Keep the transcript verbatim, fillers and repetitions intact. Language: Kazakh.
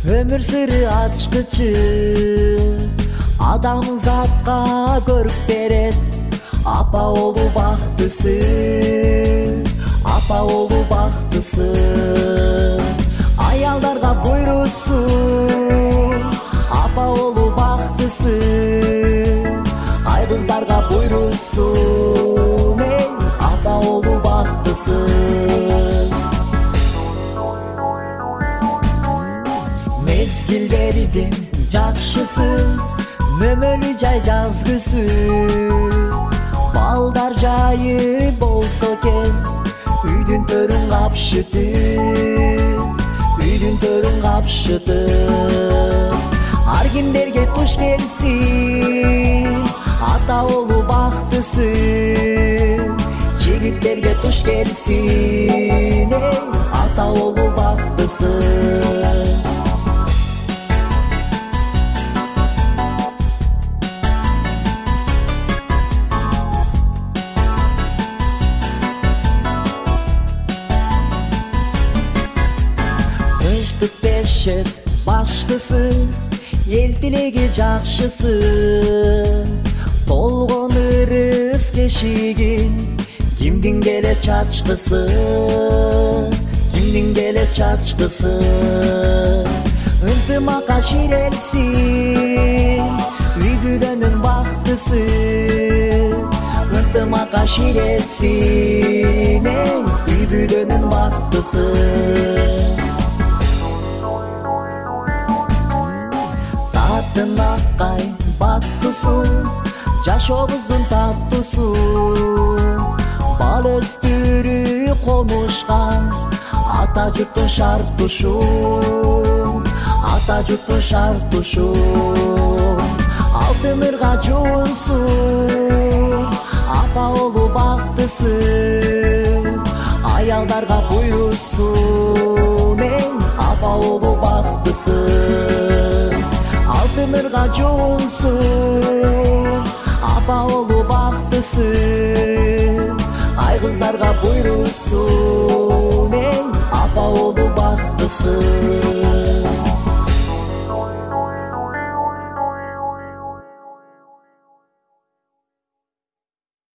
Ömür sırrı açkıcı, adamın zatqa görüp beret. Apa oğlu baktısı, apa oğlu baktısı. Ayallarga buyursun, apa oğlu baktısı. Ay kızlarga buyursun, ey apa oğlu baktısı. Mezgillerinin jakşısı, mömölü jay жазгысы. Балдар жайы болсо кен, үйдүн төрүн капшыты, үйдүн төрүн капшыты. Ар кимдерге туш келсин, ата оолу бактысы. Жигиттерге туш келсин, эй ата оолу бактысы. Beşet başkısı, el tilegi jakşısı. Толгон ырыс кешигин, кимдин келе чачкысы, кимдин келе чачкысы. Ынтымакка ширелсин, үй бүлөнүн бактысы. Ынтымакка ширелсин, эй үй бүлөнүн бактысы. Akay battısу, жашообуздун таттысу. Бал өстүрү конушкан, ата журттун шартушу, ата журттун шартушу. Алтын ырга жуунсун, апа оолу бактысы. Аялдарга буйрусун, эй апа оолу бактысы. Алтын ырга жуунсун, апа оолу бактысы. Ай кыздарга буйрусун, эй апа оолу бактысы.